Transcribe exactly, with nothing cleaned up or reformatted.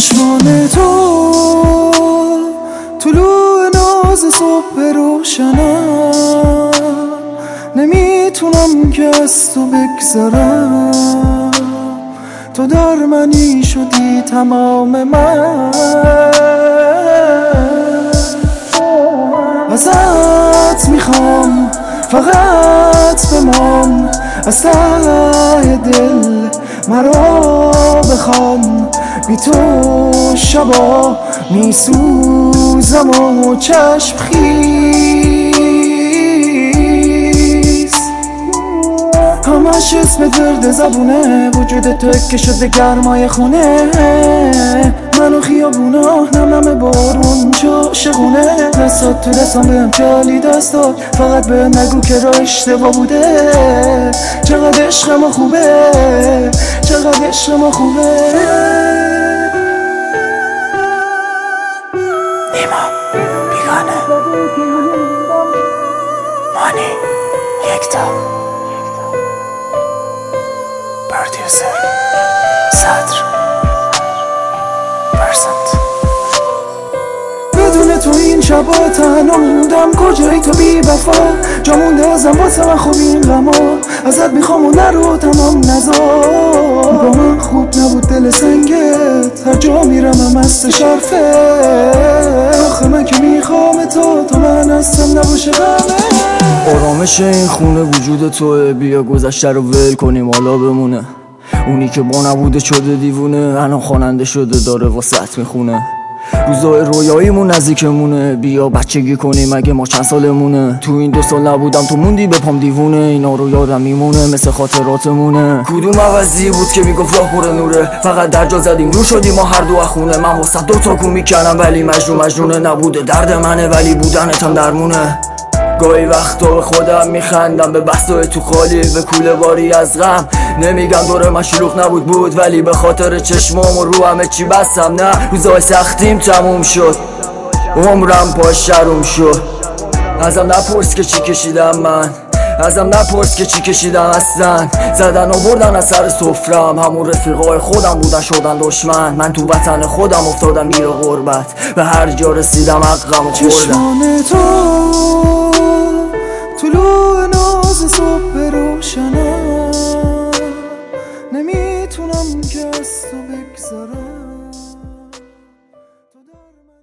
چشمان تو طلوع ناز صبح روشنم، نمیتونم که از تو بگذرم. تو در منی شدی تمام من، ازت میخوام فقط بمان، از ته دل مرا بخوان. بی تو شبا میسوزم و چشم خیز، همش اسم درد زبونه، وجود تو که شده گرمای خونه. منو خیابونا نم نم بارون عاشقونه، دستات تو دستم بهم کلی دست داد، فقط به نگو که را اشتباه بوده. چقدر عشق ما خوبه، چقدر عشق ما خوبه. نیما بیگانه مانی یکتا پرودیوسر صدر پرسنت. بدون تو این شبا تنها موندم، کجایی تو بی وفا؟ جا مونده ازم واسه من خوب این غما، ازت میخوام و نرو تمام نزار. با من خوب نبود دل سنگت، هر جا میرم هم مست شرفه. آخه من که میخوام تو، تو من هستم نباشه غمه. آرامش این خونه وجود توه، بیا گذشته رو ول کنیم حالا بمونه. اونی که با نبوده شده دیوونه، الان خواننده شده داره واسط میخونه. روزای رویاییمون نزدیکمونه، بیا بچگی کنیم اگه ما چند سالمونه. تو این دو سال نبودم تو موندی به پام دیوونه، اینا رو یادم میمونه مثل خاطراتمونه. کدوم عوضی بود که میگفت راه پر نوره، فقط در جا زدیم رو شدیم ما هر دو خونه. من واسه دو تا کون میکنم ولی مجنون مجنونه، نبوده درد منه ولی بودنتم درمونه. گاهی وقتا به خودم میخندم، به بحثای تو خالی، به کوله باری از غم. نمیگم دور من شلوغ نبود بود، ولی به خاطر چشمام و رو همه چی بستم. نه روزای سختیم تموم شد، عمرم پاش شروم شد. ازم نپرس که چی کشیدم من، ازم نپرس که چی کشیدم اصلا. زدن و بردن از سر سفرم، همون رفیقای خودم بودن شدن دشمن. من تو وطن خودم افتادم گیر غربت، به هر جا رسیدم حقم و خوردم. چشمان تو طلوع ناز صبح روشنم، نمیتونم که از تو بگذرم.